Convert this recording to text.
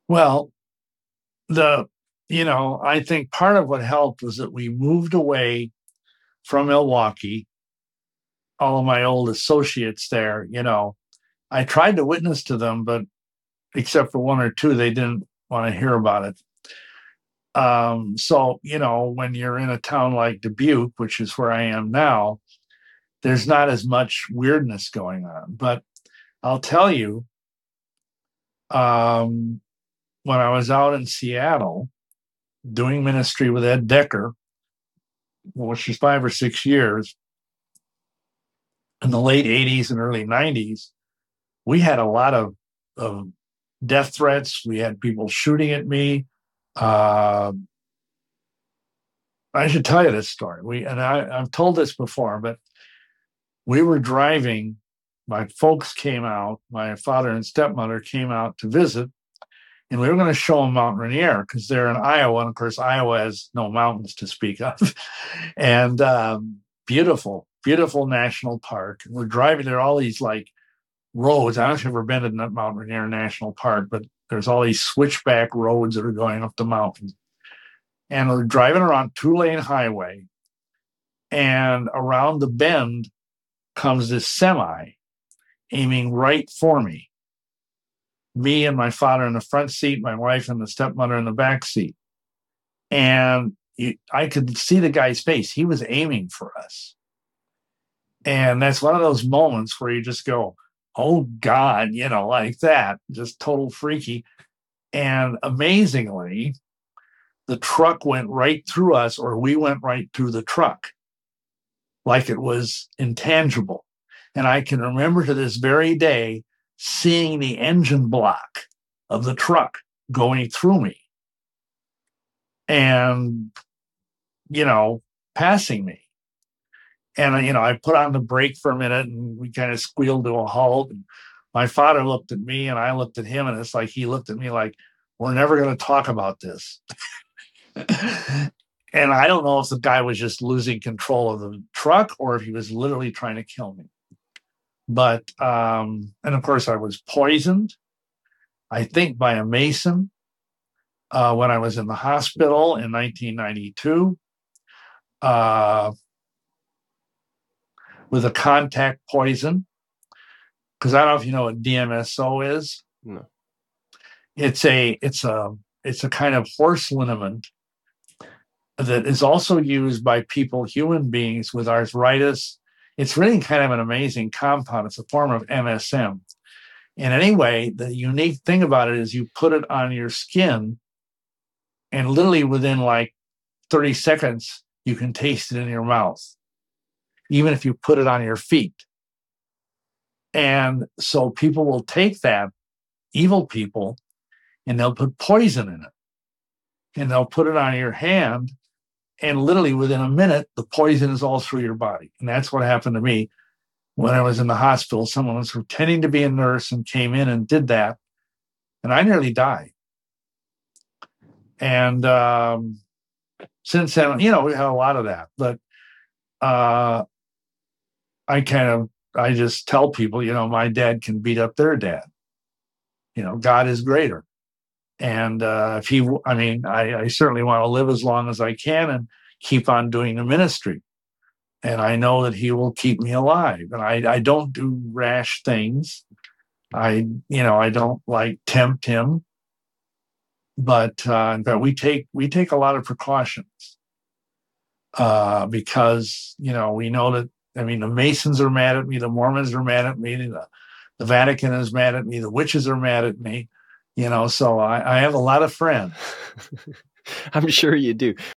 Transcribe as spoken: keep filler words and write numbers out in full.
Well, the you know, I think part of what helped was that we moved away from Milwaukee. All of my old associates there, you know, I tried to witness to them, but except for one or two, they didn't want to hear about it. Um, so, you know, when you're in a town like Dubuque, which is where I am now, there's not as much weirdness going on. But I'll tell you, um, when I was out in Seattle doing ministry with Ed Decker, which is five or six years in the late eighties and early nineties, we had a lot of, of death threats. We had people shooting at me. Uh, I should tell you this story. We and I, I've told this before, but we were driving. My folks came out. My father and stepmother came out to visit, and we were going to show them Mount Rainier because they're in Iowa, and of course, Iowa has no mountains to speak of, and um, beautiful, beautiful national park. And we're driving. There are all these like roads. I don't know if you've ever been to Mount Rainier National Park, but there's all these switchback roads that are going up the mountain. And we're driving around two-lane highway, and around the bend comes this semi aiming right for me. Me and my father in the front seat, my wife and the stepmother in the back seat. And I could see the guy's face. He was aiming for us. And that's one of those moments where you just go, oh God, you know, like that, just total freaky. And amazingly, the truck went right through us, or we went right through the truck, like it was intangible. And I can remember to this very day seeing the engine block of the truck going through me and, you know, passing me. And, you know, I put on the brake for a minute and we kind of squealed to a halt. And my father looked at me and I looked at him, and it's like he looked at me like, we're never going to talk about this. And I don't know if the guy was just losing control of the truck or if he was literally trying to kill me. But, um, and of course, I was poisoned, I think, by a Mason uh, when I was in the hospital in nineteen ninety-two uh, with a contact poison. Because I don't know if you know what D M S O is. No. It's a it's a it's a kind of horse liniment that is also used by people, human beings with arthritis. It's really kind of an amazing compound. It's a form of M S M. And anyway, the unique thing about it is you put it on your skin, and literally within like thirty seconds, you can taste it in your mouth, even if you put it on your feet. And so people will take that, evil people, and they'll put poison in it. And they'll put it on your hand, and literally within a minute, the poison is all through your body. And that's what happened to me when I was in the hospital. Someone was pretending to be a nurse and came in and did that. And I nearly died. And um, since then, you know, we had a lot of that. But uh, I kind of, I just tell people, you know, my dad can beat up their dad. You know, God is greater. And uh, if he, I mean, I, I certainly want to live as long as I can and keep on doing the ministry. And I know that he will keep me alive. And I, I don't do rash things. I, you know, I don't like tempt him. But uh, in fact, we take we take a lot of precautions uh, because, you know, we know that, I mean, the Masons are mad at me, the Mormons are mad at me, the, the Vatican is mad at me, the witches are mad at me. You know, so I, I have a lot of friends. I'm sure you do.